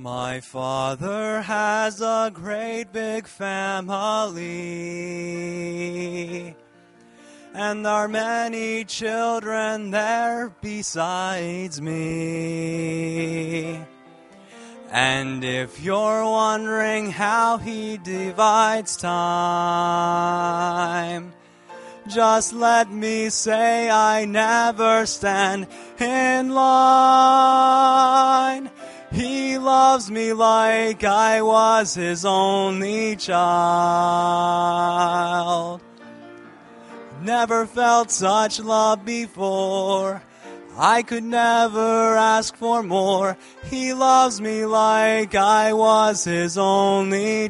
My Father has a great big family, and there are many children there besides me. And if you're wondering how He divides time, just let me say I never stand in line. He loves me like I was His only child. Never felt such love before. I could never ask for more. He loves me like I was His only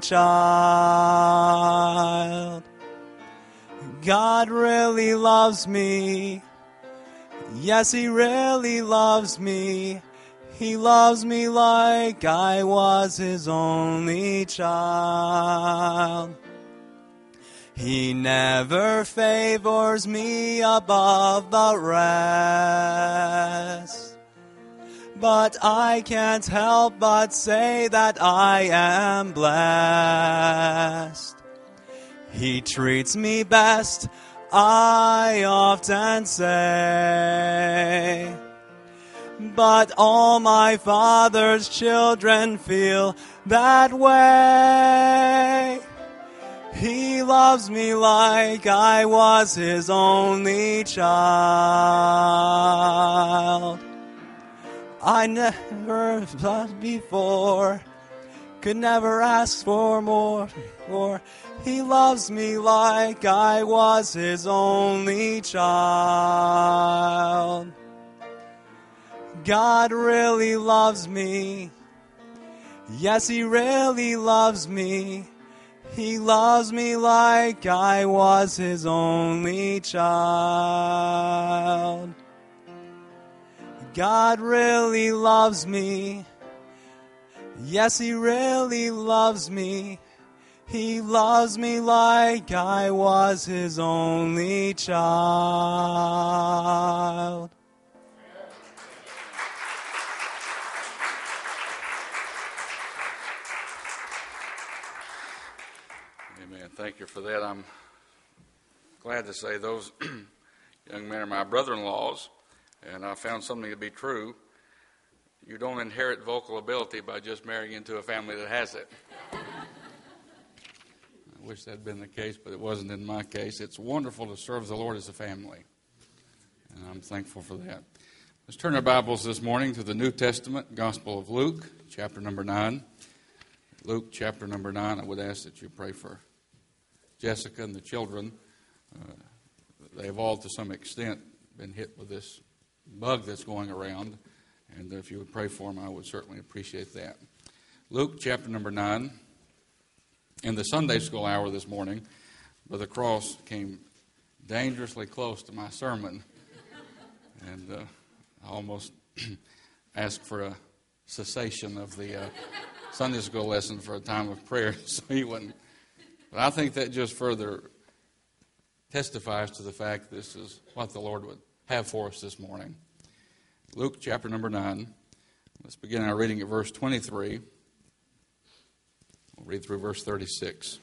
child. God really loves me. Yes, He really loves me. He loves me like I was His only child. He never favors me above the rest, but I can't help but say that I am blessed. He treats me best, I often say, but all my Father's children feel that way. He loves me like I was His only child. I never thought before, could never ask for more. He loves me like I was His only child. God really loves me. Yes, He really loves me. He loves me like I was His only child. God really loves me. Yes, He really loves me. He loves me like I was His only child. Amen. Thank you for that. I'm glad to say those young men are my brother-in-laws, and I found something to be true. You don't inherit vocal ability by just marrying into a family that has it. I wish that had been the case, but it wasn't in my case. It's wonderful to serve the Lord as a family, and I'm thankful for that. Let's turn our Bibles this morning to the New Testament, Gospel of Luke, chapter number 9. Luke, chapter number 9. I would ask that you pray for Jessica and the children. They have all, to some extent, been hit with this bug that's going around, and if you would pray for them, I would certainly appreciate that. Luke, chapter number 9. In the Sunday school hour this morning, Brother Cross came dangerously close to my sermon, and I almost asked for a cessation of the Sunday school lesson for a time of prayer so he wouldn't. But I think that just further testifies to the fact this is what the Lord would have for us this morning. Luke chapter number 9. Let's begin our reading at verse 23. We'll read through verse 36.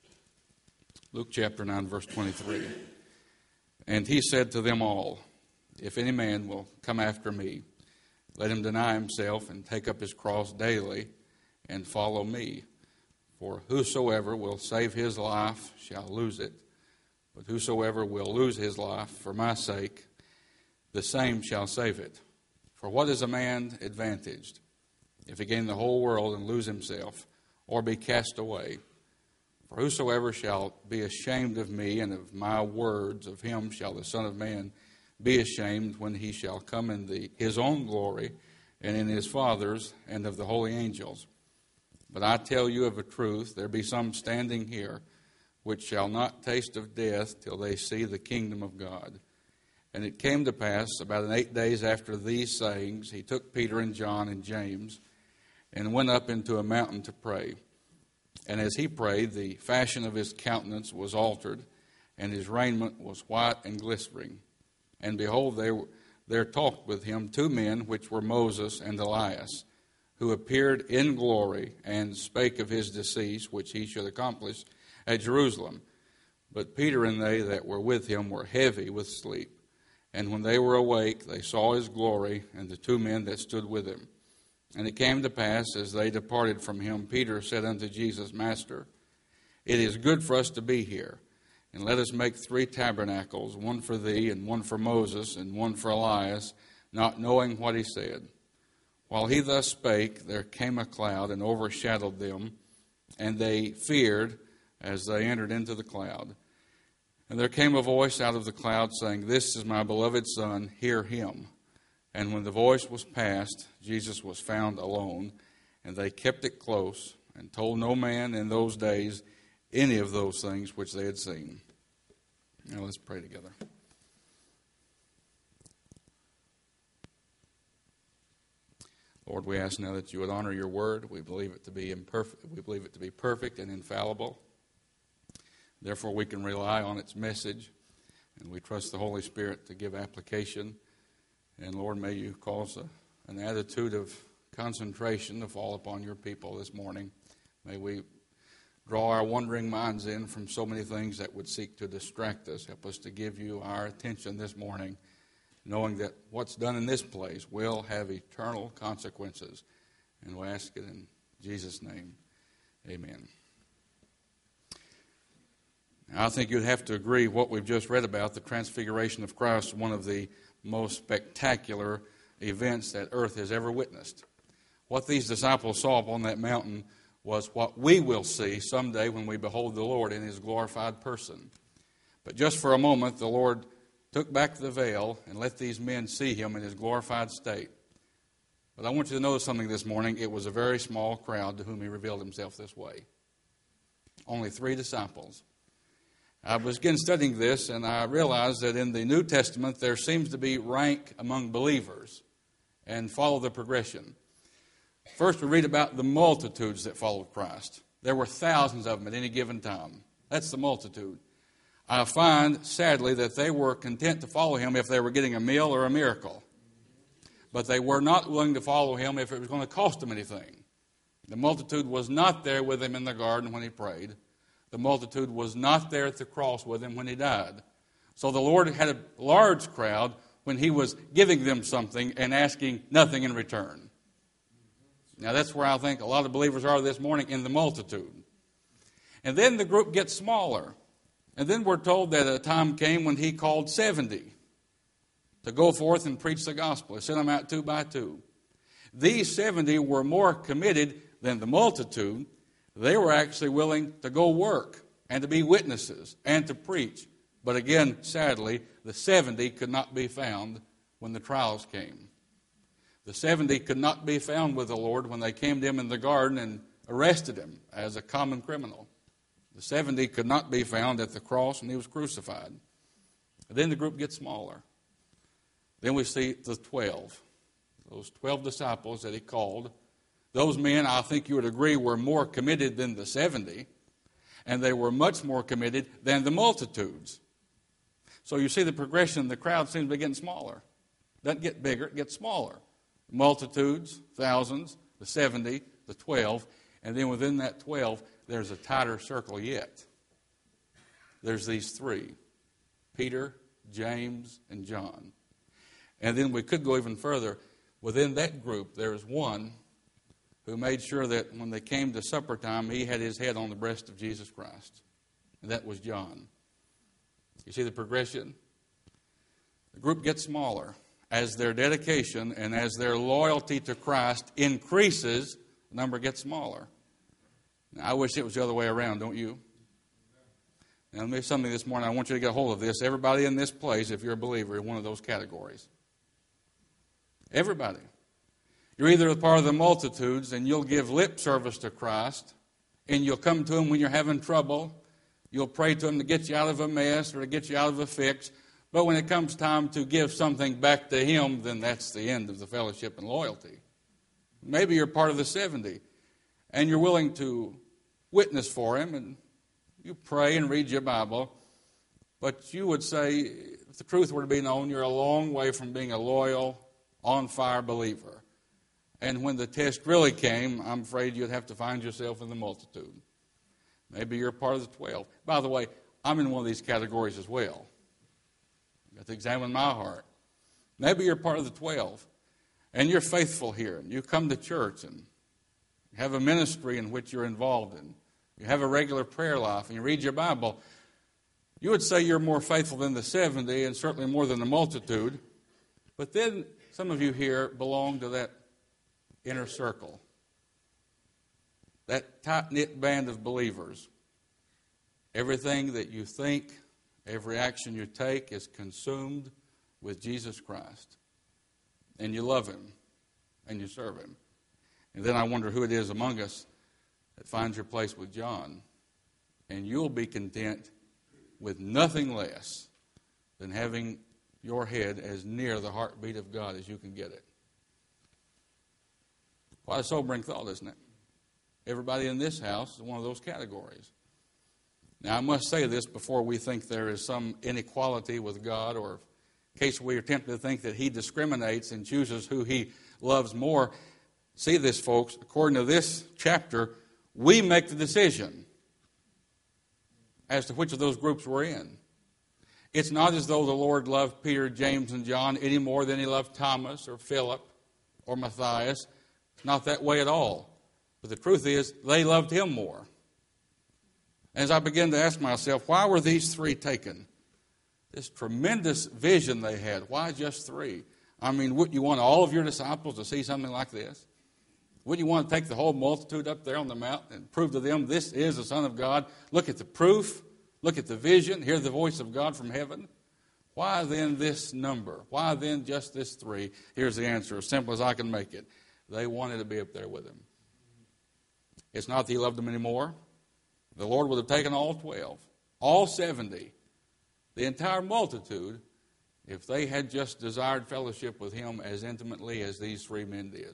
Luke chapter 9, verse 23. And He said to them all, if any man will come after me, let him deny himself and take up his cross daily and follow me. For whosoever will save his life shall lose it, but whosoever will lose his life for my sake, the same shall save it. For what is a man advantaged if he gain the whole world and lose himself, or be cast away? For whosoever shall be ashamed of me and of my words, of him shall the Son of Man be ashamed when He shall come in His own glory and in His Father's and of the holy angels. But I tell you of a truth, there be some standing here which shall not taste of death till they see the kingdom of God. And it came to pass, about 8 days after these sayings, He took Peter and John and James and went up into a mountain to pray. And as He prayed, the fashion of His countenance was altered, and His raiment was white and glistering. And behold, there talked with Him 2 men, which were Moses and Elias, who appeared in glory and spake of his decease, which he should accomplish at Jerusalem. But Peter and they that were with him were heavy with sleep. And when they were awake, they saw his glory and the two men that stood with him. And it came to pass, as they departed from him, Peter said unto Jesus, Master, it is good for us to be here. And let us make 3 tabernacles, one for thee, and one for Moses, and one for Elias, not knowing what he said. While he thus spake, there came a cloud and overshadowed them, and they feared as they entered into the cloud. And there came a voice out of the cloud, saying, This is my beloved Son, hear him. And when the voice was past, Jesus was found alone, and they kept it close, and told no man in those days any of those things which they had seen. Now let's pray together. Lord, we ask now that you would honor your word. We believe it to be imperfect. We believe it to be perfect and infallible. Therefore, we can rely on its message, and we trust the Holy Spirit to give application. And Lord, may you cause an attitude of concentration to fall upon your people this morning. May we draw our wandering minds in from so many things that would seek to distract us. Help us to give you our attention this morning, knowing that what's done in this place will have eternal consequences. And we ask it in Jesus' name. Amen. Now, I think you'd have to agree what we've just read about, the transfiguration of Christ, one of the most spectacular events that earth has ever witnessed. What these disciples saw upon that mountain was what we will see someday when we behold the Lord in his glorified person. But just for a moment, the Lord took back the veil and let these men see him in his glorified state. But I want you to notice something this morning. It was a very small crowd to whom he revealed himself this way. Only 3 disciples. I was again studying this, and I realized that in the New Testament there seems to be rank among believers, and follow the progression. First, we read about the multitudes that followed Christ. There were thousands of them at any given time. That's the multitude. I find, sadly, that they were content to follow him if they were getting a meal or a miracle. But they were not willing to follow him if it was going to cost them anything. The multitude was not there with him in the garden when he prayed. The multitude was not there at the cross with him when he died. So the Lord had a large crowd when he was giving them something and asking nothing in return. Now that's where I think a lot of believers are this morning, in the multitude. And then the group gets smaller. And then we're told that a time came when he called 70 to go forth and preach the gospel. He sent them out 2 by 2. These 70 were more committed than the multitude. They were actually willing to go work and to be witnesses and to preach. But again, sadly, the 70 could not be found when the trials came. The 70 could not be found with the Lord when they came to him in the garden and arrested him as a common criminal. The 70 could not be found at the cross when he was crucified. And then the group gets smaller. Then we see the 12. Those 12 disciples that he called. Those men, I think you would agree, were more committed than the 70. And they were much more committed than the multitudes. So you see the progression. The crowd seems to be getting smaller. It doesn't get bigger, it gets smaller. Multitudes, thousands, the 70, the 12. And then within that 12, there's a tighter circle yet. There's these 3. Peter, James, and John. And then we could go even further. Within that group, there is one who made sure that when they came to supper time, he had his head on the breast of Jesus Christ. And that was John. You see the progression? The group gets smaller. As their dedication and as their loyalty to Christ increases, the number gets smaller. Now, I wish it was the other way around, don't you? Now, let me say something this morning. I want you to get a hold of this. Everybody in this place, if you're a believer, is one of those categories. Everybody. You're either a part of the multitudes and you'll give lip service to Christ, and you'll come to him when you're having trouble. You'll pray to him to get you out of a mess or to get you out of a fix. But when it comes time to give something back to him, then that's the end of the fellowship and loyalty. Maybe you're part of the 70 and you're willing to witness for him and you pray and read your Bible. But you would say, if the truth were to be known, you're a long way from being a loyal, on-fire believer. And when the test really came, I'm afraid you'd have to find yourself in the multitude. Maybe you're part of the 12. By the way, I'm in one of these categories as well. I've got to examine my heart. Maybe you're part of the 12, and you're faithful here, and you come to church, and you have a ministry in which you're involved in. You have a regular prayer life, and you read your Bible. You would say you're more faithful than the 70, and certainly more than the multitude. But then some of you here belong to that inner circle, that tight-knit band of believers. Everything that you think, every action you take is consumed with Jesus Christ. And you love Him, and you serve Him. And then I wonder who it is among us that finds your place with John. And you'll be content with nothing less than having your head as near the heartbeat of God as you can get it. Quite a sobering thought, isn't it? Everybody in this house is one of those categories. Now, I must say this before we think there is some inequality with God, or in case we are tempted to think that He discriminates and chooses who He loves more. See this, folks, according to this chapter, we make the decision as to which of those groups we're in. It's not as though the Lord loved Peter, James, and John any more than He loved Thomas or Philip or Matthias. It's not that way at all. But the truth is, they loved Him more. As I began to ask myself, why were these three taken? This tremendous vision they had. Why just three? I mean, wouldn't you want all of your disciples to see something like this? Wouldn't you want to take the whole multitude up there on the mountain and prove to them this is the Son of God? Look at the proof. Look at the vision. Hear the voice of God from heaven. Why then this number? Why then just this three? Here's the answer, as simple as I can make it. They wanted to be up there with Him. It's not that He loved them anymore. The Lord would have taken all 12, all 70, the entire multitude, if they had just desired fellowship with Him as intimately as these three men did.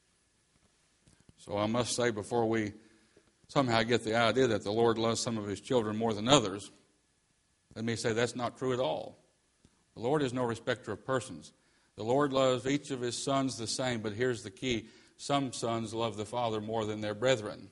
So I must say, before we somehow get the idea that the Lord loves some of His children more than others, let me say that's not true at all. The Lord is no respecter of persons. The Lord loves each of His sons the same, but here's the key. Some sons love the Father more than their brethren.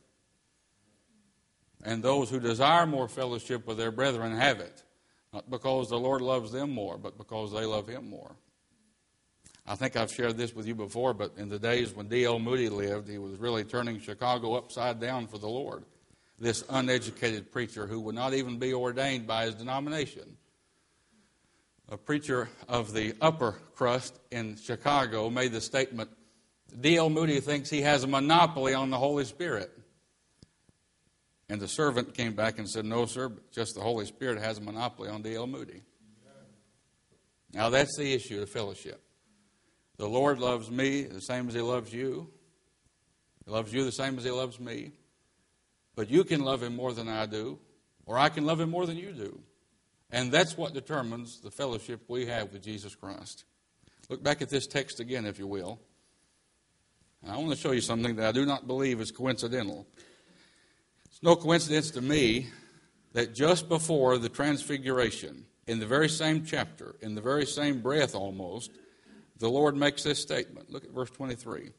And those who desire more fellowship with their brethren have it. Not because the Lord loves them more, but because they love Him more. I think I've shared this with you before, but in the days when D.L. Moody lived, he was really turning Chicago upside down for the Lord. This uneducated preacher who would not even be ordained by his denomination. A preacher of the upper crust in Chicago made the statement, D.L. Moody thinks he has a monopoly on the Holy Spirit. And the servant came back and said, no, sir, just the Holy Spirit has a monopoly on D.L. Moody. Now, that's the issue of fellowship. The Lord loves me the same as He loves you. He loves you the same as He loves me. But you can love Him more than I do, or I can love Him more than you do. And that's what determines the fellowship we have with Jesus Christ. Look back at this text again, if you will. And I want to show you something that I do not believe is coincidental. It's no coincidence to me that just before the Transfiguration, in the very same chapter, in the very same breath almost, the Lord makes this statement. Look at verse 23.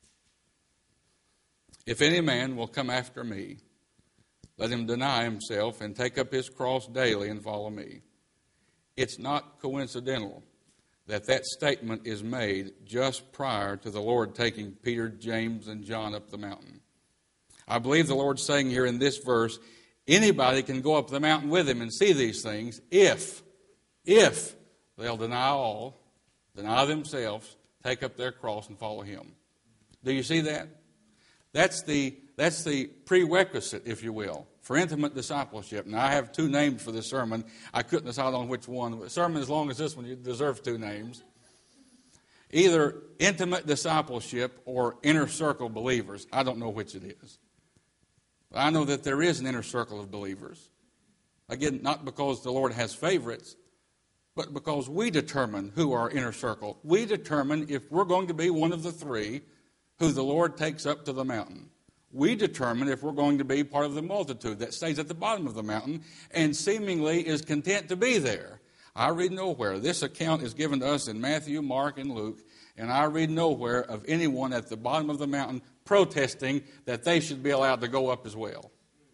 If any man will come after me, let him deny himself and take up his cross daily and follow me. It's not coincidental that that statement is made just prior to the Lord taking Peter, James, and John up the mountain. I believe the Lord's saying here in this verse, anybody can go up the mountain with Him and see these things if they'll deny all, deny themselves, take up their cross and follow Him. Do you see that? That's the prerequisite, if you will, for intimate discipleship. Now, I have two names for this sermon. I couldn't decide on which one. A sermon as long as this one deserves two names. Either intimate discipleship or inner circle believers. I don't know which it is. But I know that there is an inner circle of believers. Again, not because the Lord has favorites, but because we determine who our inner circle. We determine if we're going to be one of the three who the Lord takes up to the mountain. We determine if we're going to be part of the multitude that stays at the bottom of the mountain and seemingly is content to be there. I read nowhere. This account is given to us in Matthew, Mark, and Luke, and I read nowhere of anyone at the bottom of the mountain protesting that they should be allowed to go up as well.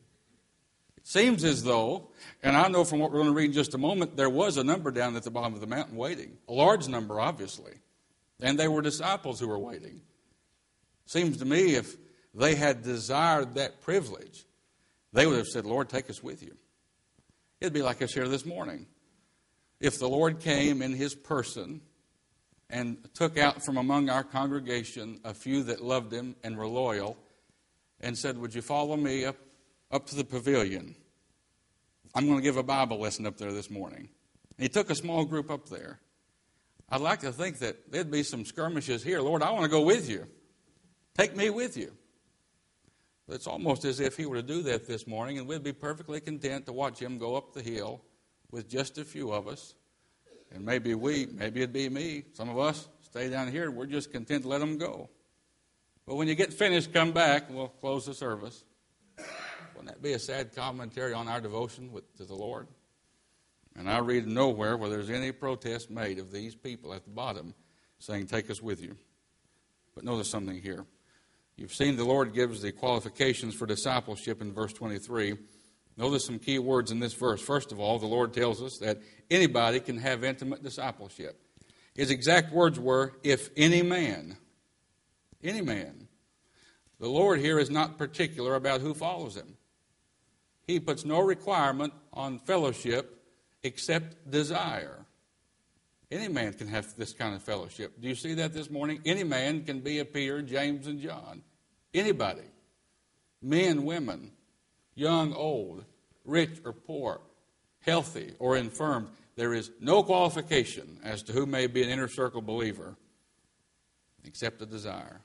It seems as though, and I know from what we're going to read in just a moment, there was a number down at the bottom of the mountain waiting. A large number, obviously. And they were disciples who were waiting. Seems to me if they had desired that privilege, they would have said, Lord, take us with you. It'd be like us here this morning. If the Lord came in His person and took out from among our congregation a few that loved Him and were loyal and said, would you follow me up to the pavilion? I'm going to give a Bible lesson up there this morning. And He took a small group up there. I'd like to think that there'd be some skirmishes here. Lord, I want to go with you. Take me with you. But it's almost as if He were to do that this morning, and we'd be perfectly content to watch Him go up the hill with just a few of us. And maybe it'd be me, some of us stay down here, we're just content to let Him go. But when you get finished, come back, and we'll close the service. Wouldn't that be a sad commentary on our devotion to the Lord? And I read nowhere where there's any protest made of these people at the bottom saying, take us with you. But notice something here. You've seen the Lord gives the qualifications for discipleship in verse 23. Notice some key words in this verse. First of all, the Lord tells us that anybody can have intimate discipleship. His exact words were, if any man. Any man. The Lord here is not particular about who follows Him. He puts no requirement on fellowship except desire. Any man can have this kind of fellowship. Do you see that this morning? Any man can be a Peter, James, and John. Anybody. Men, women. Young, old, rich or poor, healthy or infirm. There is no qualification as to who may be an inner circle believer except a desire.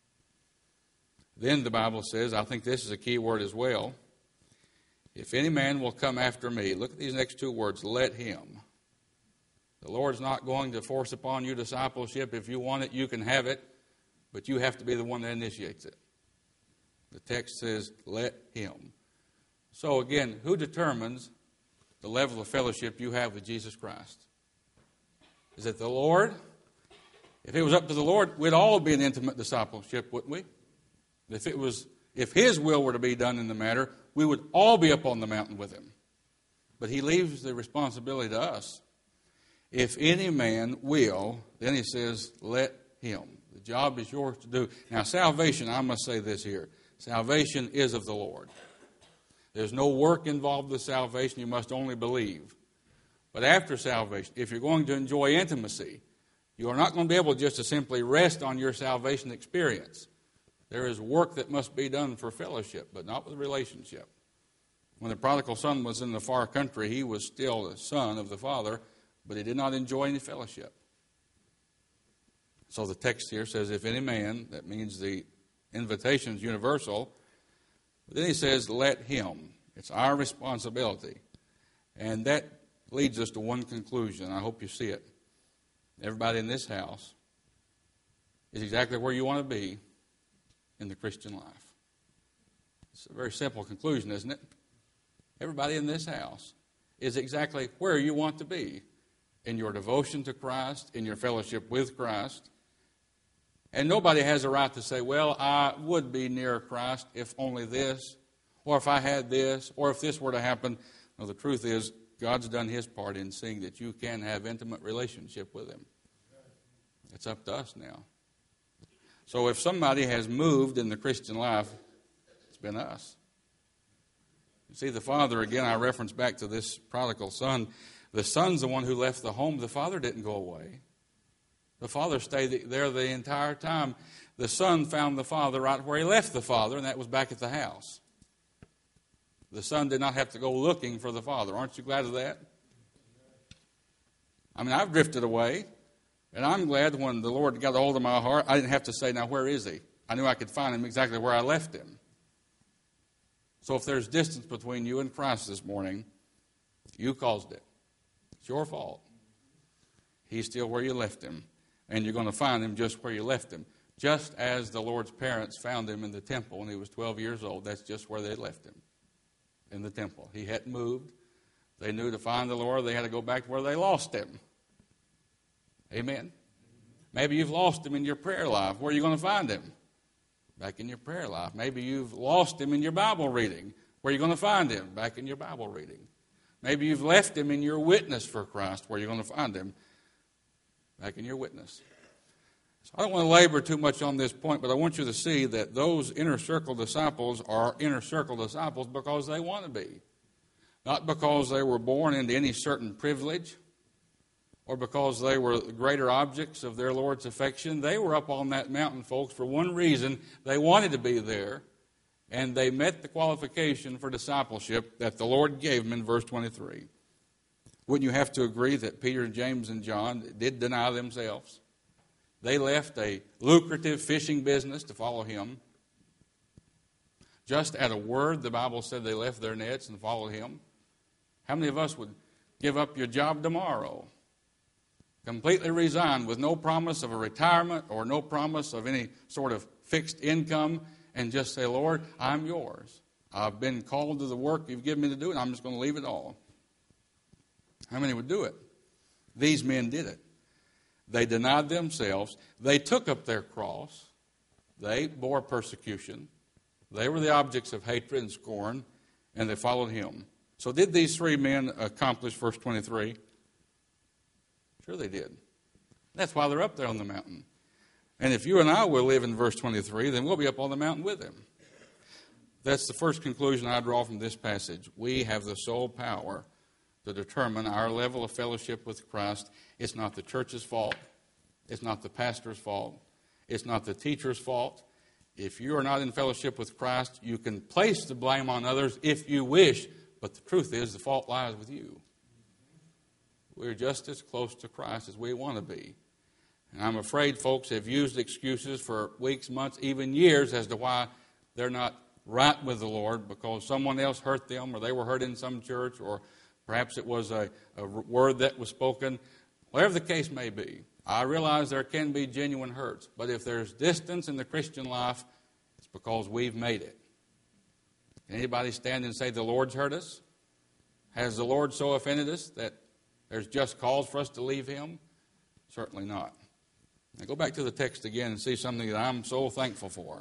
Then the Bible says, I think this is a key word as well, if any man will come after me, look at these next two words, let him. The Lord's not going to force upon you discipleship. If you want it, you can have it, but you have to be the one that initiates it. The text says, let him. So again, who determines the level of fellowship you have with Jesus Christ? Is it the Lord? If it was up to the Lord, we'd all be in intimate discipleship, wouldn't we? If His will were to be done in the matter, we would all be up on the mountain with Him. But He leaves the responsibility to us. If any man will, then He says, let him. The job is yours to do. Now, salvation, I must say this here. Salvation is of the Lord. There's no work involved with salvation. You must only believe. But after salvation, if you're going to enjoy intimacy, you are not going to be able just to simply rest on your salvation experience. There is work that must be done for fellowship, but not with relationship. When the prodigal son was in the far country, he was still the son of the father, but he did not enjoy any fellowship. So the text here says, if any man, that means the invitation is universal. But then he says, let him. It's our responsibility. And that leads us to one conclusion. I hope you see it. Everybody in this house is exactly where you want to be in the Christian life. It's a very simple conclusion, isn't it? Everybody in this house is exactly where you want to be in your devotion to Christ, in your fellowship with Christ. And nobody has a right to say, well, I would be near Christ if only this, or if I had this, or if this were to happen. No, the truth is, God's done His part in seeing that you can have intimate relationship with Him. It's up to us now. So if somebody has moved in the Christian life, it's been us. You see, the father, again, I reference back to this prodigal son. The son's the one who left the home. The father didn't go away. The father stayed there the entire time. The son found the father right where he left the father, and that was back at the house. The son did not have to go looking for the father. Aren't you glad of that? I mean, I've drifted away, and I'm glad when the Lord got a hold of my heart, I didn't have to say, now, where is he? I knew I could find him exactly where I left him. So if there's distance between you and Christ this morning, you caused it. It's your fault. He's still where you left him. And you're going to find him just where you left him. Just as the Lord's parents found him in the temple when he was 12 years old. That's just where they left him, in the temple. He hadn't moved. They knew to find the Lord, they had to go back to where they lost Him. Amen? Maybe you've lost Him in your prayer life. Where are you going to find Him? Back in your prayer life. Maybe you've lost Him in your Bible reading. Where are you going to find Him? Back in your Bible reading. Maybe you've left Him in your witness for Christ. Where are you going to find Him? Back in your witness. So I don't want to labor too much on this point, but I want you to see that those inner circle disciples are inner circle disciples because they want to be. Not because they were born into any certain privilege or because they were greater objects of their Lord's affection. They were up on that mountain, folks, for one reason. They wanted to be there, and they met the qualification for discipleship that the Lord gave them in verse 23. Wouldn't you have to agree that Peter, James, and John did deny themselves? They left a lucrative fishing business to follow Him. Just at a word, the Bible said they left their nets and followed Him. How many of us would give up your job tomorrow? Completely resign with no promise of a retirement or no promise of any sort of fixed income and just say, Lord, I'm yours. I've been called to the work you've given me to do, and I'm just going to leave it all. How many would do it? These men did it. They denied themselves. They took up their cross. They bore persecution. They were the objects of hatred and scorn, and they followed Him. So did these three men accomplish verse 23? Sure they did. That's why they're up there on the mountain. And if you and I will live in verse 23, then we'll be up on the mountain with Him. That's the first conclusion I draw from this passage. We have the sole power to determine our level of fellowship with Christ. It's not the church's fault. It's not the pastor's fault. It's not the teacher's fault. If you are not in fellowship with Christ, you can place the blame on others if you wish, but the truth is the fault lies with you. We're just as close to Christ as we want to be. And I'm afraid folks have used excuses for weeks, months, even years as to why they're not right with the Lord because someone else hurt them or they were hurt in some church or perhaps it was a word that was spoken. Whatever the case may be, I realize there can be genuine hurts. But if there's distance in the Christian life, it's because we've made it. Anybody stand and say the Lord's hurt us? Has the Lord so offended us that there's just cause for us to leave Him? Certainly not. Now go back to the text again and see something that I'm so thankful for.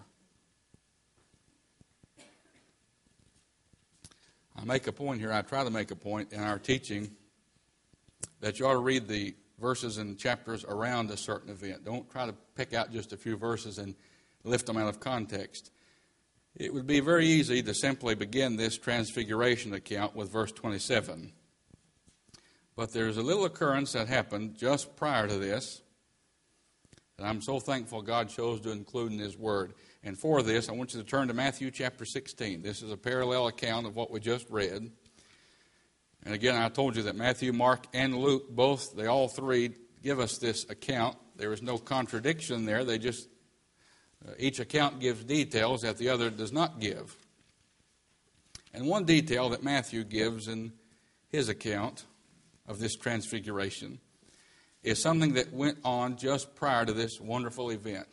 I make a point here, I try to make a point in our teaching that you ought to read the verses and chapters around a certain event. Don't try to pick out just a few verses and lift them out of context. It would be very easy to simply begin this transfiguration account with verse 27. But there's a little occurrence that happened just prior to this that I'm so thankful God chose to include in His Word. And for this, I want you to turn to Matthew chapter 16. This is a parallel account of what we just read. And again, I told you that Matthew, Mark, and Luke, they all three give us this account. There is no contradiction there. They just, each account gives details that the other does not give. And one detail that Matthew gives in his account of this transfiguration is something that went on just prior to this wonderful event.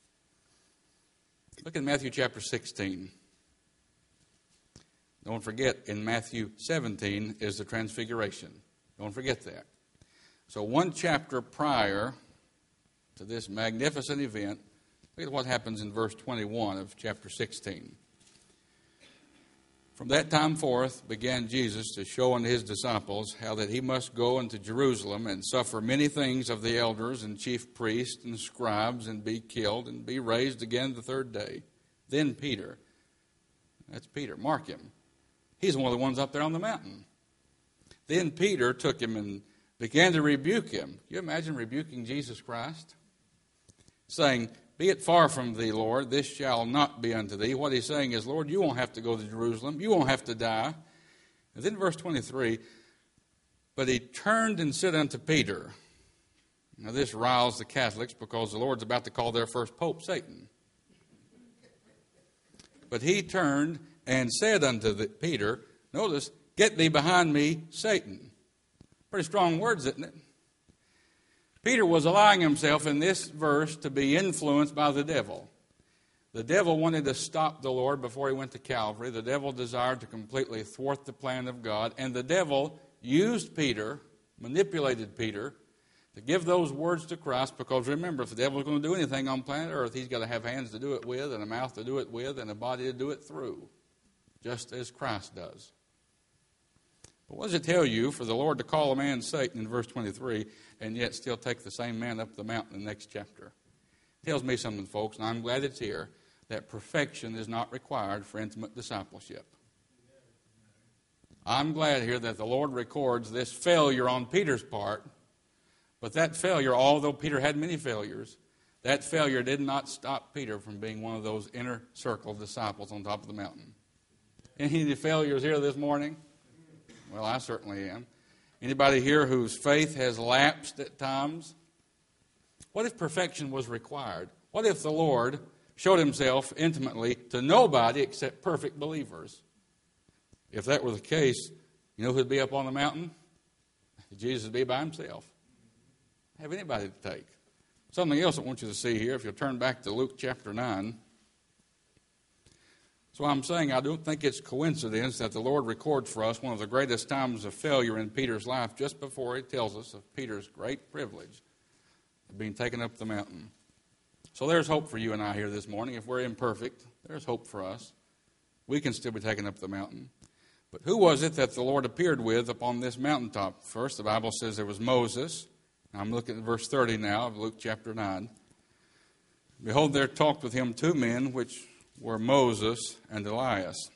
Look at Matthew chapter 16. Don't forget, in Matthew 17 is the transfiguration. Don't forget that. So one chapter prior to this magnificent event, look at what happens in verse 21 of chapter 16. From that time forth began Jesus to show unto His disciples how that He must go into Jerusalem and suffer many things of the elders and chief priests and scribes and be killed and be raised again the third day. Then Peter, that's Peter, mark him. He's one of the ones up there on the mountain. Then Peter took him and began to rebuke him. Can you imagine rebuking Jesus Christ? Saying, Be it far from thee, Lord, this shall not be unto thee. What he's saying is, Lord, you won't have to go to Jerusalem. You won't have to die. And then verse 23, But he turned and said unto Peter. Now this riles the Catholics because the Lord's about to call their first pope Satan. But he turned and said unto Peter, notice, Get thee behind me, Satan. Pretty strong words, isn't it? Peter was allowing himself in this verse to be influenced by the devil. The devil wanted to stop the Lord before He went to Calvary. The devil desired to completely thwart the plan of God. And the devil used Peter, manipulated Peter, to give those words to Christ, because remember, if the devil's going to do anything on planet Earth, he's got to have hands to do it with, and a mouth to do it with, and a body to do it through, just as Christ does. But what does it tell you for the Lord to call a man Satan in verse 23 and yet still take the same man up the mountain in the next chapter? It tells me something, folks, and I'm glad it's here, that perfection is not required for intimate discipleship. I'm glad here that the Lord records this failure on Peter's part, but that failure, although Peter had many failures, that failure did not stop Peter from being one of those inner circle disciples on top of the mountain. Any failures here this morning? Well, I certainly am. Anybody here whose faith has lapsed at times? What if perfection was required? What if the Lord showed himself intimately to nobody except perfect believers? If that were the case, you know who'd be up on the mountain? Jesus would be by himself. Have anybody to take. Something else I want you to see here, if you'll turn back to Luke chapter 9. So I'm saying I don't think it's coincidence that the Lord records for us one of the greatest times of failure in Peter's life just before he tells us of Peter's great privilege of being taken up the mountain. So there's hope for you and I here this morning. If we're imperfect, there's hope for us. We can still be taken up the mountain. But who was it that the Lord appeared with upon this mountaintop? First, the Bible says there was Moses. I'm looking at verse 30 now of Luke chapter 9. Behold, there talked with him two men, which were Moses and Elias.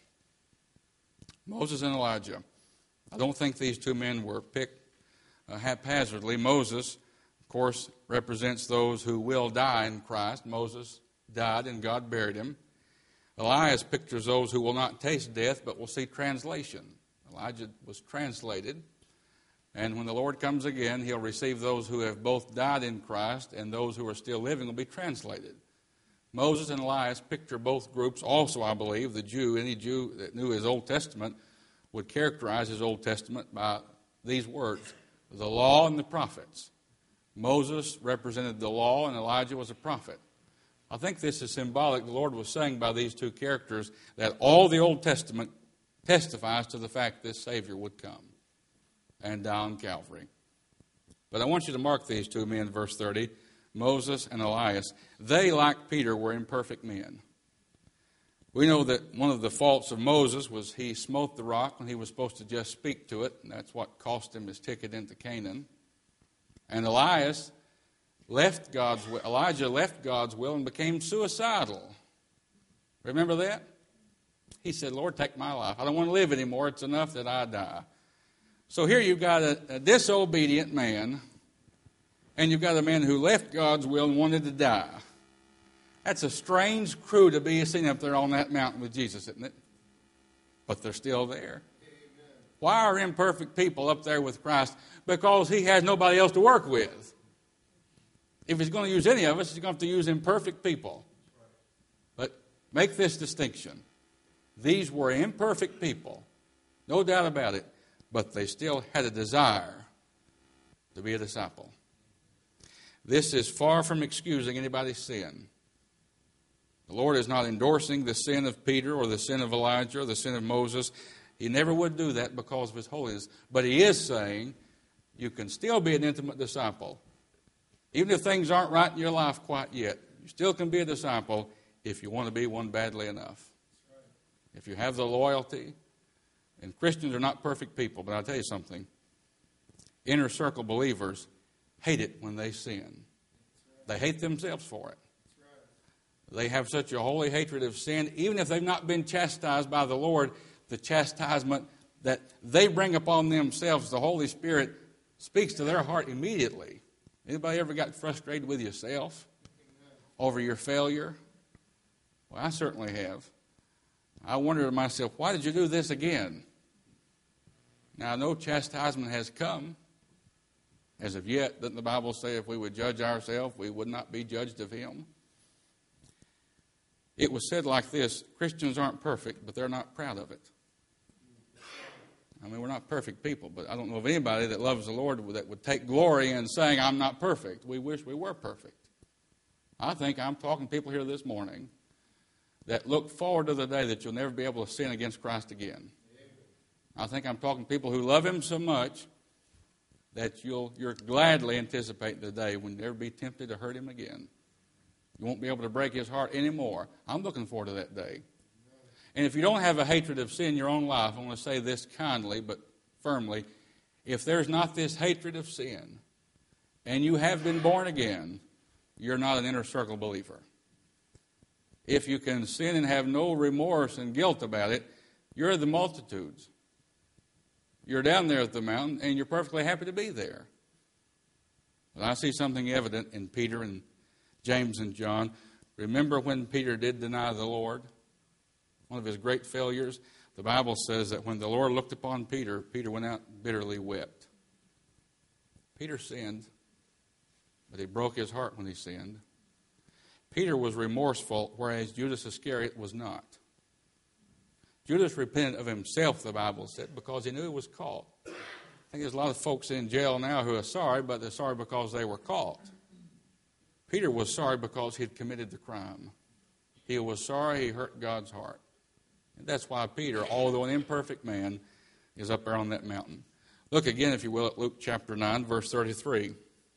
Moses and Elijah. I don't think these two men were picked haphazardly. Moses, of course, represents those who will die in Christ. Moses died and God buried him. Elias pictures those who will not taste death but will see translation. Elijah was translated. And when the Lord comes again, he'll receive those who have both died in Christ, and those who are still living will be translated. Moses and Elias picture both groups. Also, I believe, any Jew that knew his Old Testament would characterize his Old Testament by these words, the law and the prophets. Moses represented the law, and Elijah was a prophet. I think this is symbolic. The Lord was saying by these two characters that all the Old Testament testifies to the fact this Savior would come and die on Calvary. But I want you to mark these two men, verse 30, Moses and Elias. They, like Peter, were imperfect men. We know that one of the faults of Moses was he smote the rock when he was supposed to just speak to it, and that's what cost him his ticket into Canaan. And Elijah left God's will and became suicidal. Remember that? He said, Lord, take my life. I don't want to live anymore. It's enough that I die. So here you've got a disobedient man, and you've got a man who left God's will and wanted to die. That's a strange crew to be seen up there on that mountain with Jesus, isn't it? But they're still there. Amen. Why are imperfect people up there with Christ? Because he has nobody else to work with. If he's going to use any of us, he's going to have to use imperfect people. But make this distinction. These were imperfect people, no doubt about it. But they still had a desire to be a disciple. This is far from excusing anybody's sin. The Lord is not endorsing the sin of Peter or the sin of Elijah or the sin of Moses. He never would do that because of his holiness. But he is saying you can still be an intimate disciple. Even if things aren't right in your life quite yet, you still can be a disciple if you want to be one badly enough. If you have the loyalty. And Christians are not perfect people, but I'll tell you something. Inner circle believers hate it when they sin. They hate themselves for it. They have such a holy hatred of sin, even if they've not been chastised by the Lord, the chastisement that they bring upon themselves, the Holy Spirit speaks to their heart immediately. Anybody ever got frustrated with yourself over your failure? Well, I certainly have. I wonder to myself, why did you do this again? Now, no chastisement has come as of yet. Doesn't the Bible say if we would judge ourselves, we would not be judged of him? It was said like this, Christians aren't perfect, but they're not proud of it. I mean, we're not perfect people, but I don't know of anybody that loves the Lord that would take glory in saying, I'm not perfect. We wish we were perfect. I think I'm talking to people here this morning that look forward to the day that you'll never be able to sin against Christ again. I think I'm talking to people who love Him so much that you're gladly anticipating the day when you'll never be tempted to hurt Him again. You won't be able to break His heart anymore. I'm looking forward to that day. And if you don't have a hatred of sin in your own life, I want to say this kindly but firmly. If there's not this hatred of sin, and you have been born again, you're not an inner circle believer. If you can sin and have no remorse and guilt about it, you're the multitudes. You're down there at the mountain, and you're perfectly happy to be there. But I see something evident in Peter and James and John. Remember when Peter did deny the Lord? One of his great failures. The Bible says that when the Lord looked upon Peter, Peter went out and bitterly wept. Peter sinned, but he broke his heart when he sinned. Peter was remorseful, whereas Judas Iscariot was not. Judas repented of himself, the Bible said, because he knew he was caught. I think there's a lot of folks in jail now who are sorry, but they're sorry because they were caught. Peter was sorry because he'd committed the crime. He was sorry he hurt God's heart. And that's why Peter, although an imperfect man, is up there on that mountain. Look again, if you will, at Luke chapter 9, verse 33.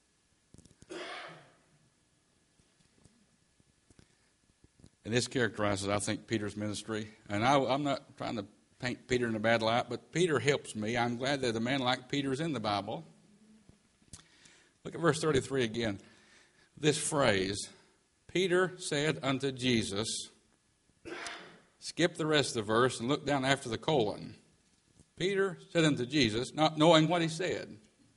And this characterizes, I think, Peter's ministry. And I'm not trying to paint Peter in a bad light, but Peter helps me. I'm glad that a man like Peter is in the Bible. Look at verse 33 again. This phrase, Peter said unto Jesus, skip the rest of the verse and look down after the colon. Peter said unto Jesus, not knowing what he said.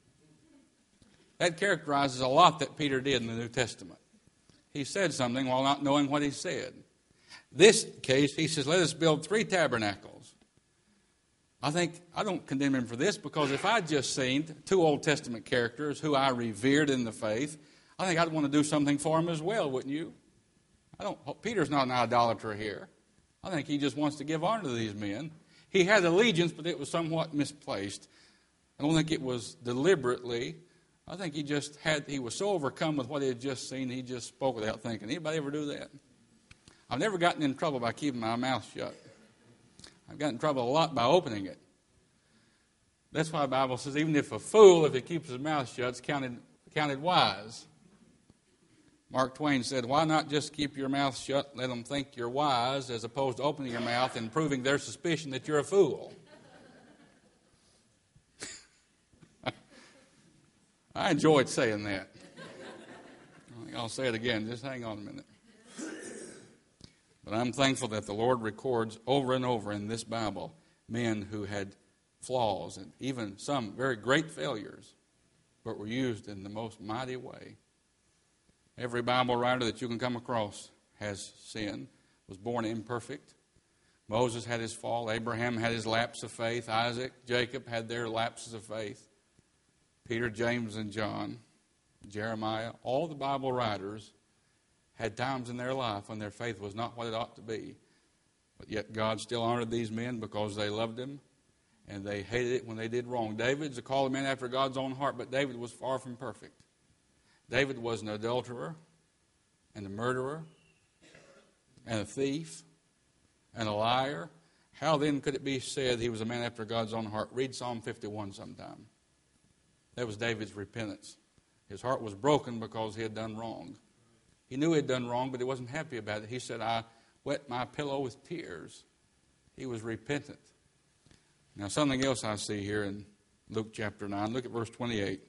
That characterizes a lot that Peter did in the New Testament. He said something while not knowing what he said. This case, he says, let us build 3 tabernacles. I don't condemn him for this, because if I'd just seen 2 Old Testament characters who I revered in the faith, I think I'd want to do something for them as well, wouldn't you? Peter's not an idolater here. I think he just wants to give honor to these men. He had allegiance, but it was somewhat misplaced. I don't think it was deliberately. I think he was so overcome with what he had just seen, he just spoke without thinking. Anybody ever do that? I've never gotten in trouble by keeping my mouth shut. I've gotten in trouble a lot by opening it. That's why the Bible says, even if a fool, if he keeps his mouth shut, is counted wise. Mark Twain said, why not just keep your mouth shut, let them think you're wise, as opposed to opening your mouth and proving their suspicion that you're a fool? I enjoyed saying that. I think I'll say it again. Just hang on a minute. But I'm thankful that the Lord records over and over in this Bible men who had flaws and even some very great failures, but were used in the most mighty way. Every Bible writer that you can come across has sin, was born imperfect. Moses had his fall. Abraham had his lapse of faith. Isaac, Jacob had their lapses of faith. Peter, James, and John, Jeremiah, all the Bible writers had times in their life when their faith was not what it ought to be. But yet God still honored these men because they loved Him, and they hated it when they did wrong. David's a called man after God's own heart, but David was far from perfect. David was an adulterer and a murderer and a thief and a liar. How then could it be said he was a man after God's own heart? Read Psalm 51 sometime. That was David's repentance. His heart was broken because he had done wrong. He knew he had done wrong, but he wasn't happy about it. He said, I wet my pillow with tears. He was repentant. Now, something else I see here in Luke chapter 9. Look at verse 28.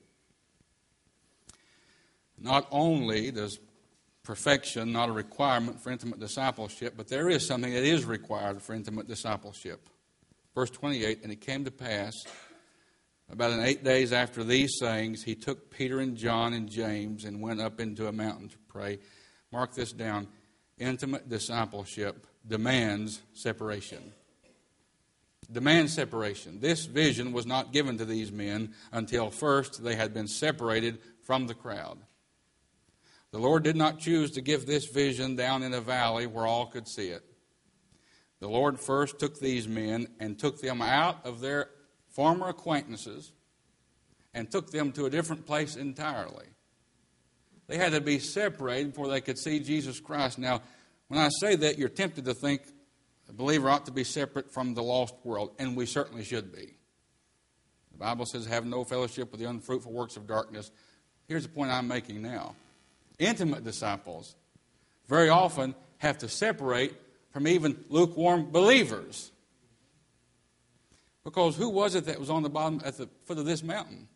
Not only does perfection not a requirement for intimate discipleship, but there is something that is required for intimate discipleship. Verse 28, and it came to pass, about 8 days after these sayings, he took Peter and John and James and went up into a mountain to pray. Mark this down. Intimate discipleship demands separation. Demands separation. This vision was not given to these men until first they had been separated from the crowd. The Lord did not choose to give this vision down in a valley where all could see it. The Lord first took these men and took them out of their former acquaintances and took them to a different place entirely. They had to be separated before they could see Jesus Christ. Now, when I say that, you're tempted to think A believer ought to be separate from the lost world, and we certainly should be. The Bible says, have no fellowship with the unfruitful works of darkness. Here's the point I'm making now. Intimate disciples very often have to separate from even lukewarm believers. Because who was it that was on the bottom, at the foot of this mountain?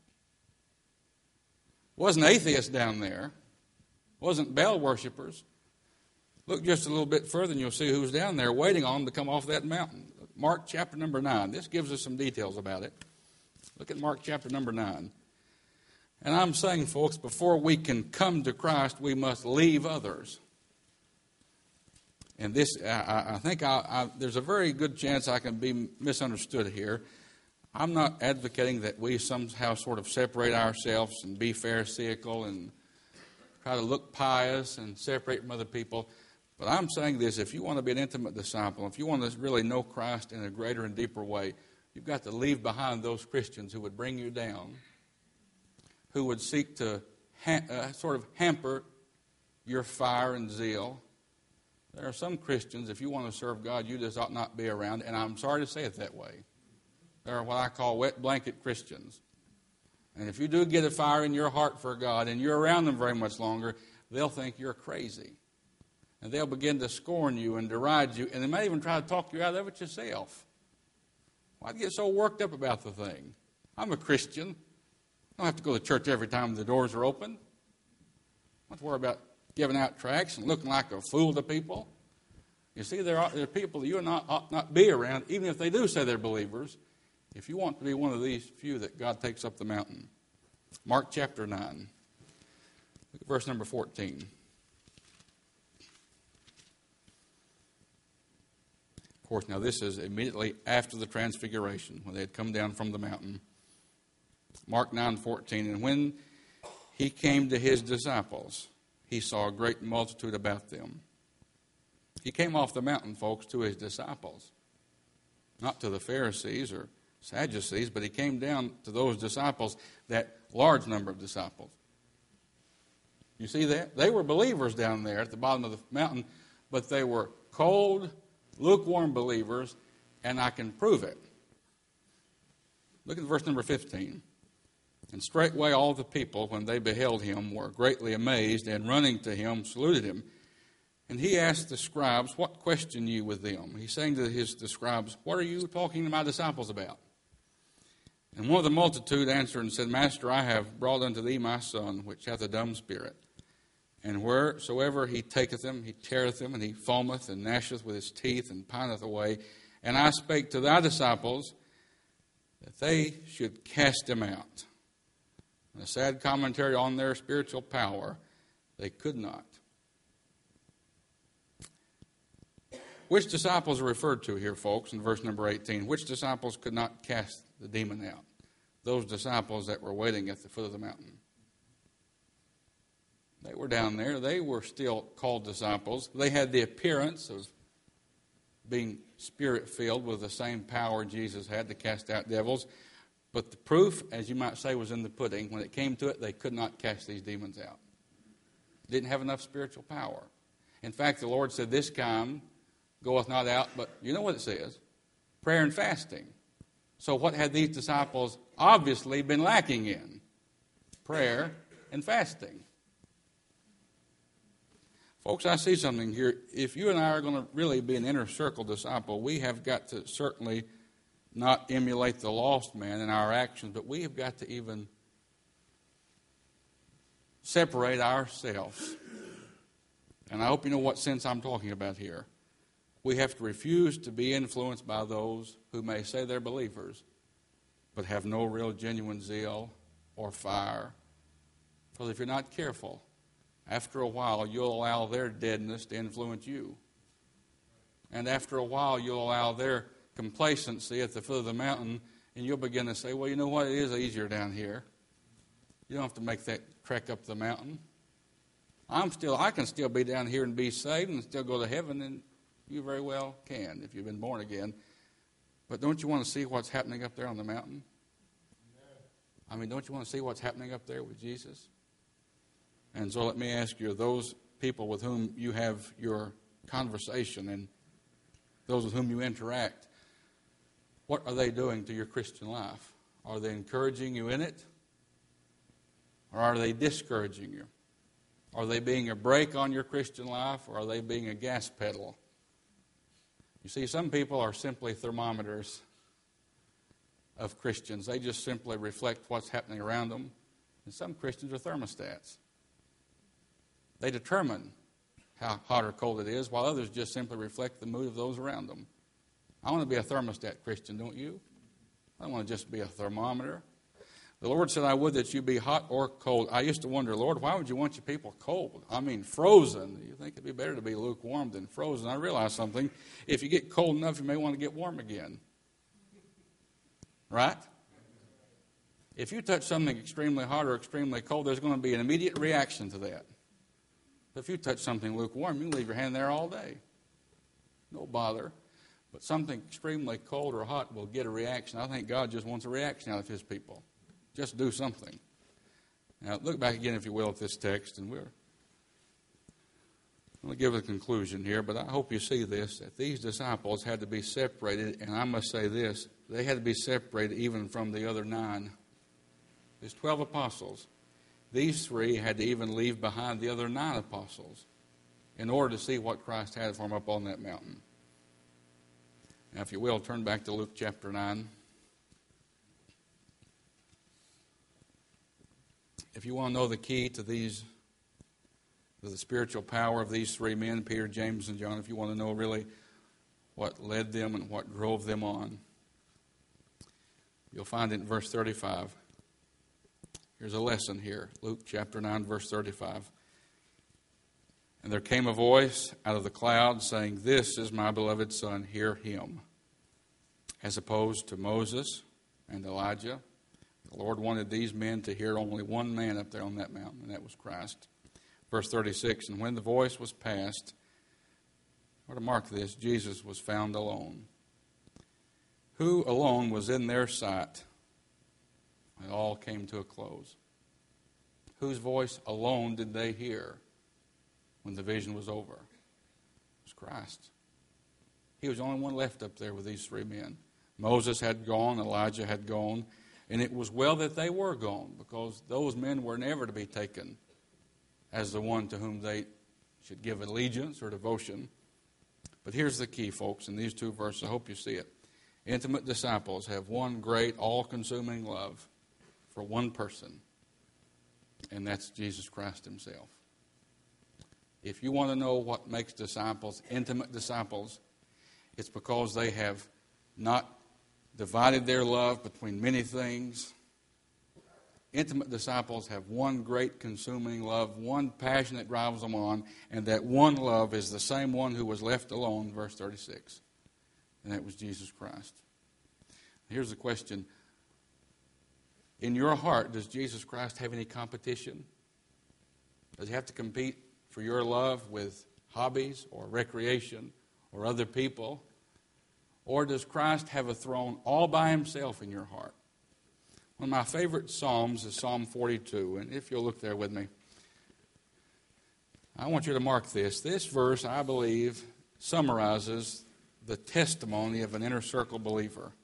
Wasn't atheists down there. Wasn't Baal worshippers. Look just a little bit further and you'll see who's down there waiting on them to come off that mountain. Mark chapter number 9. This gives us some details about it. Look at Mark chapter number 9. And I'm saying, folks, before we can come to Christ, we must leave others. And this, I think there's a very good chance I can be misunderstood here. I'm not advocating that we somehow sort of separate ourselves and be pharisaical and try to look pious and separate from other people. But I'm saying this, if you want to be an intimate disciple, if you want to really know Christ in a greater and deeper way, you've got to leave behind those Christians who would bring you down, who would seek to sort of hamper your fire and zeal. There are some Christians, if you want to serve God, you just ought not be around, and I'm sorry to say it that way. There are what I call wet blanket Christians. And if you do get a fire in your heart for God and you're around them very much longer, they'll think you're crazy. And they'll begin to scorn you and deride you, and they might even try to talk you out of it yourself. Why get so worked up about the thing? I'm a Christian. I don't have to go to church every time the doors are open. I don't have to worry about giving out tracts and looking like a fool to people. You see, there are people that you ought not be around, even if they do say they're believers, if you want to be one of these few that God takes up the mountain. Mark chapter 9. Look at verse number 14. Of course, now this is immediately after the transfiguration, when they had come down from the mountain. Mark 9:14. And when he came to his disciples, he saw a great multitude about them. He came off the mountain, folks, to his disciples. Not to the Pharisees or Sadducees, but he came down to those disciples, that large number of disciples. You see that? They were believers down there at the bottom of the mountain, but they were cold, lukewarm believers, and I can prove it. Look at verse number 15. And straightway all the people, when they beheld him, were greatly amazed, and running to him, saluted him. And he asked the scribes, what question you with them? He's saying to the scribes, what are you talking to my disciples about? And one of the multitude answered and said, Master, I have brought unto thee my son, which hath a dumb spirit. And wheresoever he taketh him, he teareth him, and he foameth and gnasheth with his teeth, and pineth away. And I spake to thy disciples that they should cast him out. And a sad commentary on their spiritual power, they could not. Which disciples are referred to here, folks, in verse number 18? Which disciples could not cast the demon out? Those disciples that were waiting at the foot of the mountain. They were down there. They were still called disciples. They had the appearance of being spirit-filled with the same power Jesus had to cast out devils. But the proof, as you might say, was in the pudding. When it came to it, they could not cast these demons out. Didn't have enough spiritual power. In fact, the Lord said, this kind goeth not out, but you know what it says? Prayer and fasting. So what had these disciples obviously been lacking in? Prayer and fasting. Folks, I see something here. If you and I are going to really be an inner circle disciple, we have got to certainly not emulate the lost man in our actions, but we have got to even separate ourselves. And I hope you know what sense I'm talking about here. We have to refuse to be influenced by those who may say they're believers, but have no real genuine zeal or fire. Because if you're not careful, after a while you'll allow their deadness to influence you. And after a while you'll allow their complacency at the foot of the mountain, and you'll begin to say, well, you know what, it is easier down here. You don't have to make that trek up the mountain. I can still be down here and be saved and still go to heaven, and you very well can if you've been born again. But don't you want to see what's happening up there on the mountain? I mean, don't you want to see what's happening up there with Jesus? And so let me ask you, those people with whom you have your conversation, and those with whom you interact, what are they doing to your Christian life? Are they encouraging you in it? Or are they discouraging you? Are they being a brake on your Christian life, or are they being a gas pedal? You see, some people are simply thermometers of Christians. They just simply reflect what's happening around them. And some Christians are thermostats. They determine how hot or cold it is, while others just simply reflect the mood of those around them. I want to be a thermostat Christian, don't you? I don't want to just be a thermometer. The Lord said, I would that you be hot or cold. I used to wonder, Lord, why would you want your people cold? I mean, frozen. You think it'd be better to be lukewarm than frozen. I realized something. If you get cold enough, you may want to get warm again. Right? If you touch something extremely hot or extremely cold, there's going to be an immediate reaction to that. If you touch something lukewarm, you can leave your hand there all day. No bother. But something extremely cold or hot will get a reaction. I think God just wants a reaction out of His people. Just do something. Now, look back again, if you will, at this text, and we're going to give a conclusion here, but I hope you see this, that these disciples had to be separated, and I must say this, they had to be separated even from the other 9. There's 12 apostles. These 3 had to even leave behind the other 9 apostles in order to see what Christ had for them up on that mountain. Now, if you will, turn back to Luke chapter 9. If you want to know the key to the spiritual power of these 3 men, Peter, James, and John, if you want to know really what led them and what drove them on, you'll find it in verse 35. Here's a lesson here. Luke chapter 9, verse 35. And there came a voice out of the cloud saying, This is my beloved Son, hear him. As opposed to Moses and Elijah, the Lord wanted these men to hear only one man up there on that mountain, and that was Christ. Verse 36, and when the voice was past, or to mark this, Jesus was found alone. Who alone was in their sight? It all came to a close. Whose voice alone did they hear when the vision was over? It was Christ. He was the only one left up there with these 3 men. Moses had gone, Elijah had gone, and it was well that they were gone, because those men were never to be taken as the one to whom they should give allegiance or devotion. But here's the key, folks, in these 2 verses. I hope you see it. Intimate disciples have one great, all-consuming love for one person, and that's Jesus Christ Himself. If you want to know what makes disciples intimate disciples, it's because they have not divided their love between many things. Intimate disciples have one great consuming love, one passion that drives them on, and that one love is the same one who was left alone, verse 36. And that was Jesus Christ. Here's the question. In your heart, does Jesus Christ have any competition? Does He have to compete for your love with hobbies or recreation or other people? Or does Christ have a throne all by Himself in your heart? One of my favorite Psalms is Psalm 42. And if you'll look there with me, I want you to mark this. This verse, I believe, summarizes the testimony of an inner circle believer.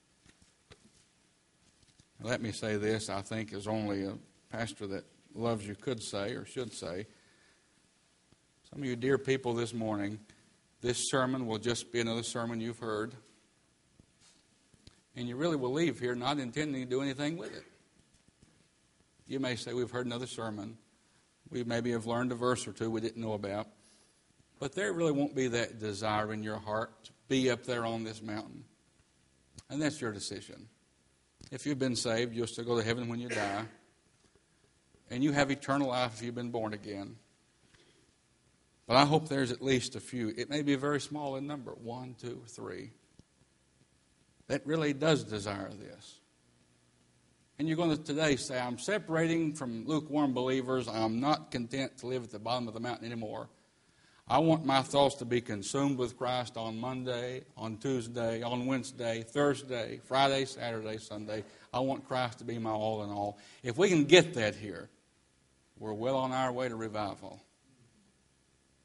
Let me say this, I think, as only a pastor that loves you could say or should say. Some of you dear people this morning, this sermon will just be another sermon you've heard. And you really will leave here not intending to do anything with it. You may say, we've heard another sermon. We maybe have learned a verse or 2 we didn't know about. But there really won't be that desire in your heart to be up there on this mountain. And that's your decision. If you've been saved, you'll still go to heaven when you die. And you have eternal life if you've been born again. But I hope there's at least a few. It may be very small in number, 1, 2, 3. That really does desire this. And you're going to today say, I'm separating from lukewarm believers. I'm not content to live at the bottom of the mountain anymore. I want my thoughts to be consumed with Christ on Monday, on Tuesday, on Wednesday, Thursday, Friday, Saturday, Sunday. I want Christ to be my all in all. If we can get that here, we're well on our way to revival.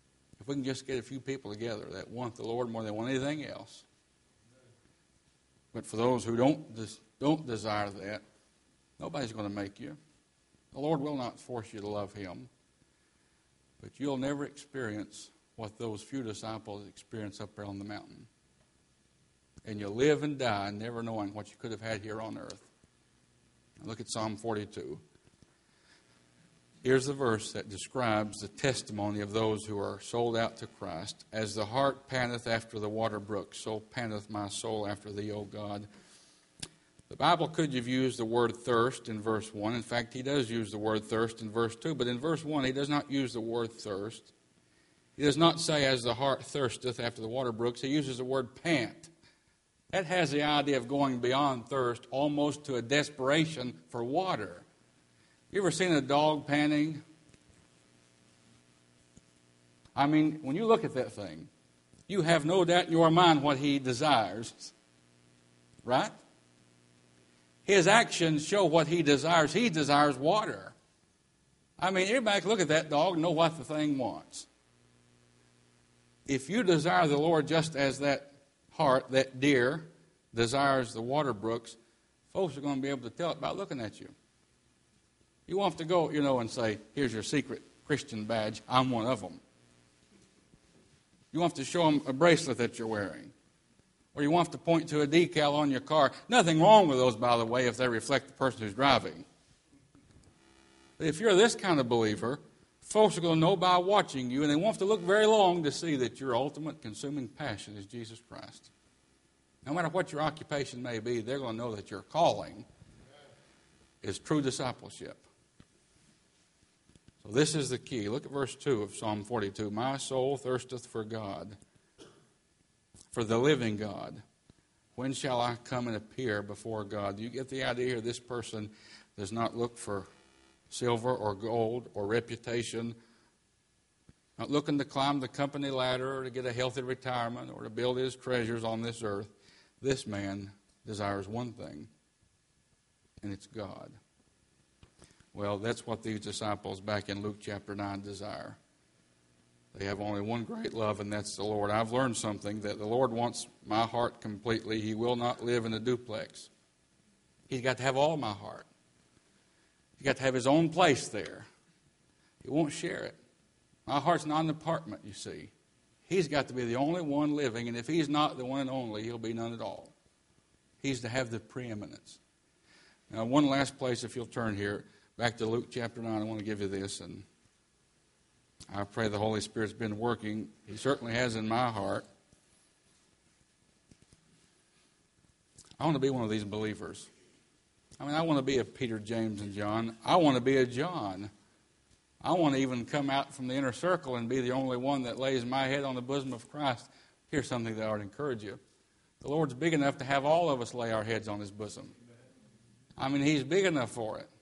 If we can just get a few people together that want the Lord more than want anything else. But for those who don't desire that, nobody's going to make you. The Lord will not force you to love Him. But you'll never experience what those few disciples experienced up there on the mountain. And you'll live and die never knowing what you could have had here on earth. Now look at Psalm 42. Here's the verse that describes the testimony of those who are sold out to Christ. As the hart panteth after the water brook, so panteth my soul after thee, O God. The Bible could have used the word thirst in verse 1. In fact, he does use the word thirst in verse 2. But in verse 1, he does not use the word thirst. He does not say, as the hart thirsteth after the water brooks. He uses the word pant. That has the idea of going beyond thirst, almost to a desperation for water. You ever seen a dog panting? I mean, when you look at that thing, you have no doubt in your mind what he desires. Right? His actions show what he desires. He desires water. I mean, everybody can look at that dog and know what the thing wants. If you desire the Lord just as that hart, that deer, desires the water brooks, folks are going to be able to tell it by looking at you. You want to go, and say, here's your secret Christian badge. I'm one of them. You want to show them a bracelet that you're wearing. Or you want to point to a decal on your car. Nothing wrong with those, by the way, if they reflect the person who's driving. But if you're this kind of believer, folks are going to know by watching you, and they won't have to look very long to see that your ultimate consuming passion is Jesus Christ. No matter what your occupation may be, they're going to know that your calling is true discipleship. So this is the key. Look at verse 2 of Psalm 42. My soul thirsteth for God, for the living God. When shall I come and appear before God? Do you get the idea here? This person does not look for silver or gold or reputation, not looking to climb the company ladder or to get a healthy retirement or to build his treasures on this earth. This man desires one thing, and it's God. Well, that's what these disciples back in Luke chapter 9 desire. They have only one great love, and that's the Lord. I've learned something, that the Lord wants my heart completely. He will not live in a duplex. He's got to have all my heart. He's got to have his own place there. He won't share it. My heart's not an apartment, you see. He's got to be the only one living, and if he's not the one and only, he'll be none at all. He's to have the preeminence. Now, one last place, if you'll turn here, back to Luke chapter 9, I want to give you this, and I pray the Holy Spirit's been working. He certainly has in my heart. I want to be one of these believers. I mean, I want to be a Peter, James, and John. I want to be a John. I want to even come out from the inner circle and be the only one that lays my head on the bosom of Christ. Here's something that I would encourage you. The Lord's big enough to have all of us lay our heads on His bosom. I mean, He's big enough for it.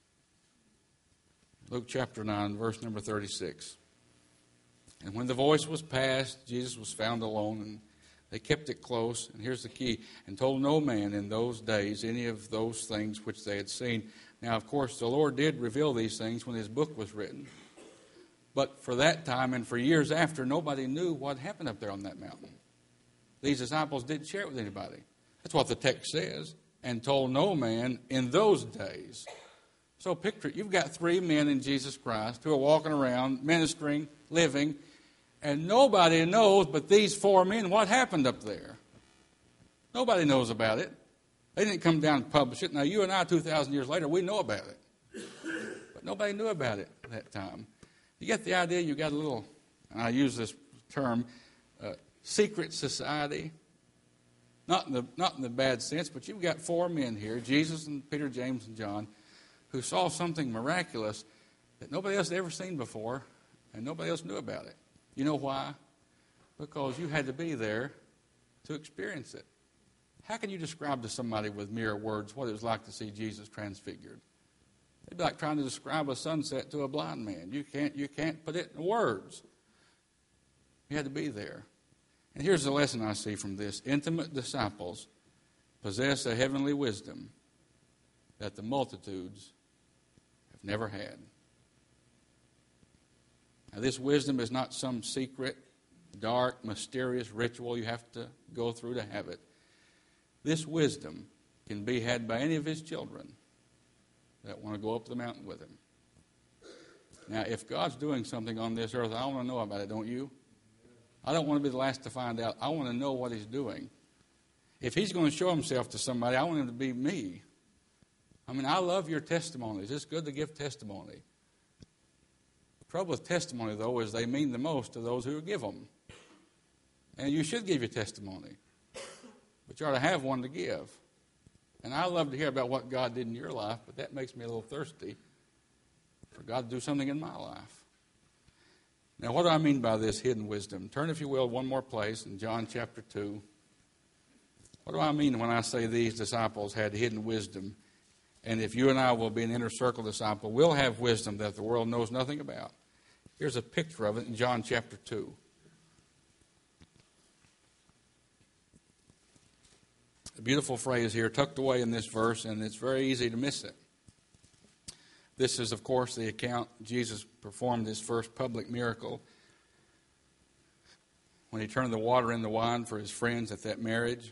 Luke chapter 9, verse number 36. And when the voice was passed, Jesus was found alone, and they kept it close. And here's the key: and told no man in those days any of those things which they had seen. Now, of course, the Lord did reveal these things when His book was written. But for that time and for years after, nobody knew what happened up there on that mountain. These disciples didn't share it with anybody. That's what the text says. And told no man in those days. So picture it. You've got 3 men in Jesus Christ who are walking around, ministering, living, and nobody knows but these 4 men what happened up there. Nobody knows about it. They didn't come down and publish it. Now, you and I, 2,000 years later, we know about it. But nobody knew about it at that time. You get the idea? You got a little, and I use this term, secret society. Not in the bad sense, but you've got 4 men here, Jesus and Peter, James, and John, who saw something miraculous that nobody else had ever seen before, and nobody else knew about it. You know why? Because you had to be there to experience it. How can you describe to somebody with mere words what it was like to see Jesus transfigured? It'd be like trying to describe a sunset to a blind man. You can't put it in words. You had to be there. And here's the lesson I see from this. Intimate disciples possess a heavenly wisdom that the multitudes have never had. Now, this wisdom is not some secret, dark, mysterious ritual you have to go through to have it. This wisdom can be had by any of his children that want to go up the mountain with him. Now, if God's doing something on this earth, I want to know about it, don't you? I don't want to be the last to find out. I want to know what he's doing. If he's going to show himself to somebody, I want him to be me. I mean, I love your testimonies. It's good to give testimony. The trouble with testimony, though, is they mean the most to those who give them. And you should give your testimony. But you ought to have one to give. And I love to hear about what God did in your life, but that makes me a little thirsty for God to do something in my life. Now, what do I mean by this hidden wisdom? Turn, if you will, one more place in John chapter 2. What do I mean when I say these disciples had hidden wisdom? And if you and I will be an inner circle disciple, we'll have wisdom that the world knows nothing about. Here's a picture of it in John chapter 2. A beautiful phrase here tucked away in this verse, and it's very easy to miss it. This is, of course, the account Jesus performed his first public miracle when he turned the water into wine for his friends at that marriage.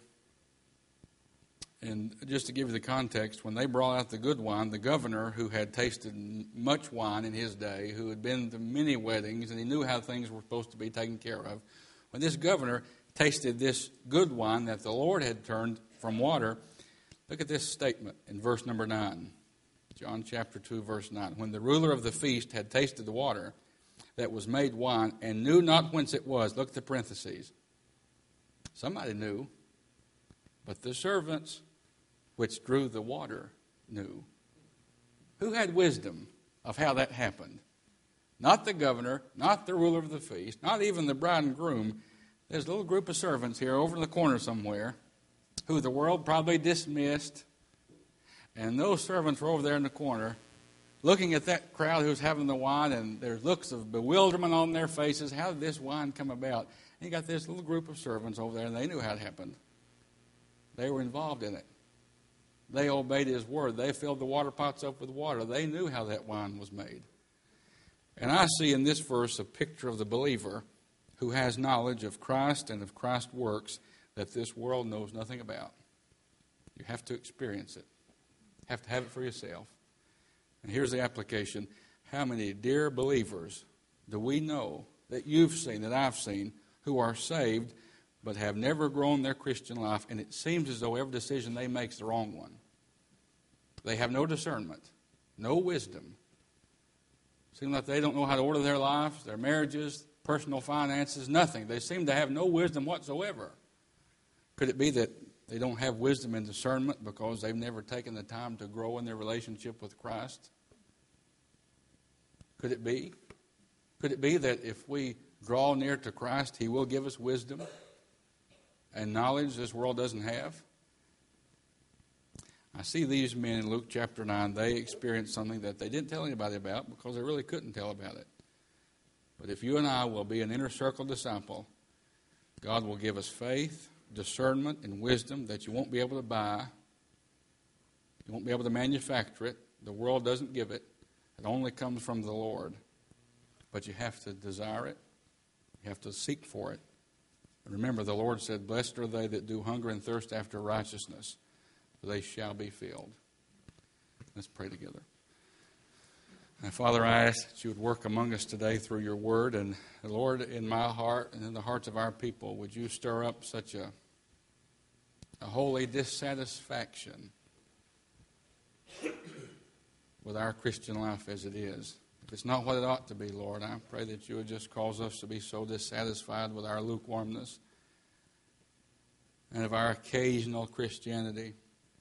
And just to give you the context, when they brought out the good wine, the governor, who had tasted much wine in his day, who had been to many weddings, and he knew how things were supposed to be taken care of, when this governor tasted this good wine that the Lord had turned from water, look at this statement in verse number 9. John chapter 2, verse 9. When the ruler of the feast had tasted the water that was made wine and knew not whence it was, look at the parentheses. Somebody knew, but the servants which drew the water knew. Who had wisdom of how that happened? Not the governor, not the ruler of the feast, not even the bride and groom. There's a little group of servants here over in the corner somewhere who the world probably dismissed. And those servants were over there in the corner looking at that crowd who's having the wine, and there's looks of bewilderment on their faces. How did this wine come about? And you got this little group of servants over there, and they knew how it happened. They were involved in it. They obeyed his word. They filled the water pots up with water. They knew how that wine was made. And I see in this verse a picture of the believer who has knowledge of Christ and of Christ's works that this world knows nothing about. You have to experience it. You have to have it for yourself. And here's the application. How many dear believers do we know that you've seen, that I've seen, who are saved but have never grown their Christian life, and it seems as though every decision they make is the wrong one? They have no discernment, no wisdom. Seems like they don't know how to order their lives, their marriages, personal finances, nothing. They seem to have no wisdom whatsoever. Could it be that they don't have wisdom and discernment because they've never taken the time to grow in their relationship with Christ? Could it be? Could it be that if we draw near to Christ, He will give us wisdom and knowledge this world doesn't have? I see these men in Luke chapter 9, they experienced something that they didn't tell anybody about because they really couldn't tell about it. But if you and I will be an inner circle disciple, God will give us faith, discernment, and wisdom that you won't be able to buy. You won't be able to manufacture it. The world doesn't give it. It only comes from the Lord. But you have to desire it. You have to seek for it. And remember, the Lord said, "Blessed are they that do hunger and thirst after righteousness, for they shall be filled." Let's pray together. Now, Father, I ask that you would work among us today through your word. And, Lord, in my heart and in the hearts of our people, would you stir up such a holy dissatisfaction with our Christian life as it is. If it's not what it ought to be, Lord, I pray that you would just cause us to be so dissatisfied with our lukewarmness and of our occasional Christianity.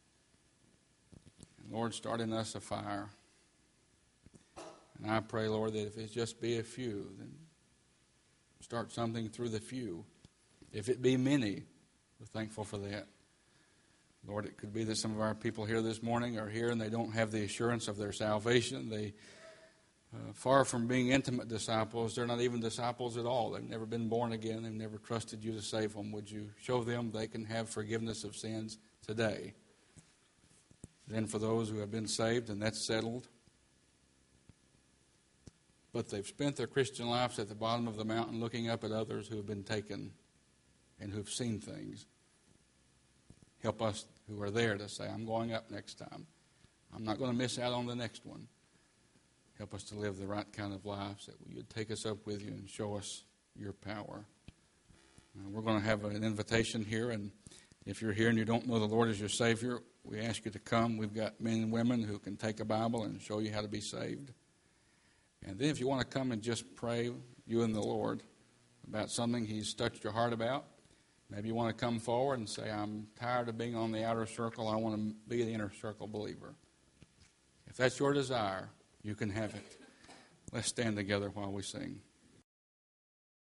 And Lord, start in us a fire. And I pray, Lord, that if it just be a few, then start something through the few. If it be many, we're thankful for that. Lord, it could be that some of our people here this morning are here and they don't have the assurance of their salvation. They, far from being intimate disciples, they're not even disciples at all. They've never been born again. They've never trusted you to save them. Would you show them they can have forgiveness of sins today? Then for those who have been saved and that's settled, but they've spent their Christian lives at the bottom of the mountain looking up at others who have been taken and who've seen things. Help us who are there to say, I'm going up next time. I'm not going to miss out on the next one. Help us to live the right kind of lives, that you'd take us up with you and show us your power. We're going to have an invitation here, and if you're here and you don't know the Lord as your Savior, we ask you to come. We've got men and women who can take a Bible and show you how to be saved. And then if you want to come and just pray, you and the Lord, about something He's touched your heart about, maybe you want to come forward and say, I'm tired of being on the outer circle. I want to be the inner circle believer. If that's your desire, you can have it. Let's stand together while we sing.